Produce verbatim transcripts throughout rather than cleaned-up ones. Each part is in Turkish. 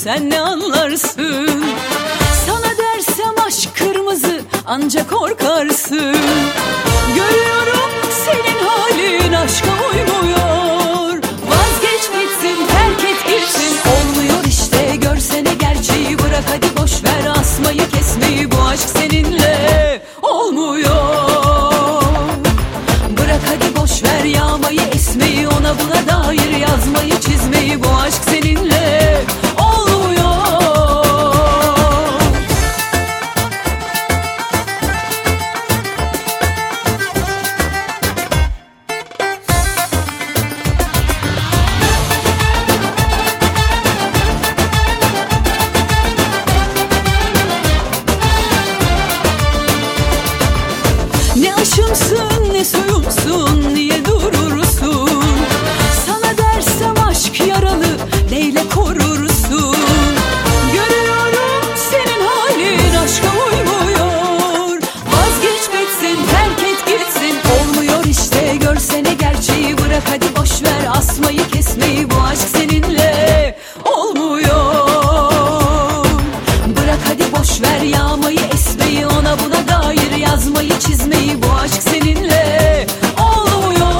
sen ne anlarsın? Sana dersem aşk kırmızı, ancak korkarsın. Görüyorum senin halin aşka uymuyor. Vazgeç gitsin, terk et gitsin. Olmuyor işte, görsene gerçeği. Bırak hadi boş ver asmayı kesmeyi. Bu aşk seninle olmuyor. Bırak hadi boş ver yağmayı esmeyi. Ona buna dair yazmayı çizmeyi. Bu aşk seninle olmuyor. Ne aşımsın ne suyumsun, niye durursun? Sana dersem aşk yaralı, neyle korursun? Görüyorum senin halin aşka uymuyor. Vazgeç gitsin, terk et gitsin. Olmuyor işte, görsene gerçeği. Bırak hadi boş ver asmayı kesmeyi. Bu aşk seninle olmuyor. Bırak hadi boş ver yağmayı esmeyi. Ona buna dair yazmayı çizmeyi. Bu aşk seninle olmuyor.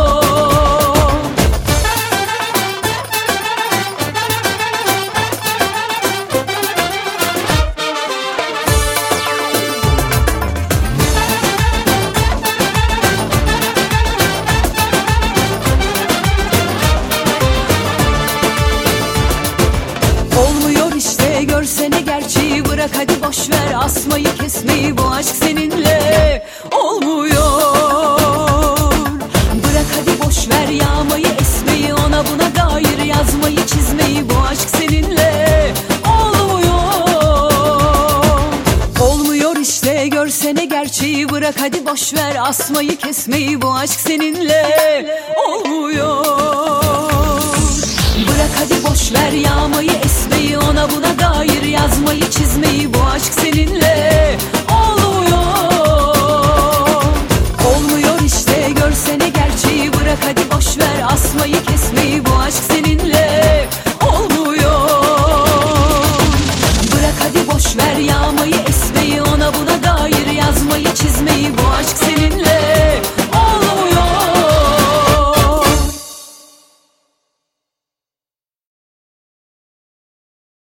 Olmuyor işte, görsene gerçeği. Bırak hadi boş ver asmayı kesmeyi. Bu aşk seninle olmuyor. Bırak hadi boş ver yağmayı esmeyi. Ona buna dair yazmayı çizmeyi. Bu aşk seninle olmuyor. Olmuyor işte, görsene gerçeği. Bırak hadi boş ver asmayı kesmeyi. Bu aşk seninle olmuyor. Bırak hadi boş ver yağmayı esmeyi. Ona buna dair yazmayı çizmeyi. Bu aşk seninle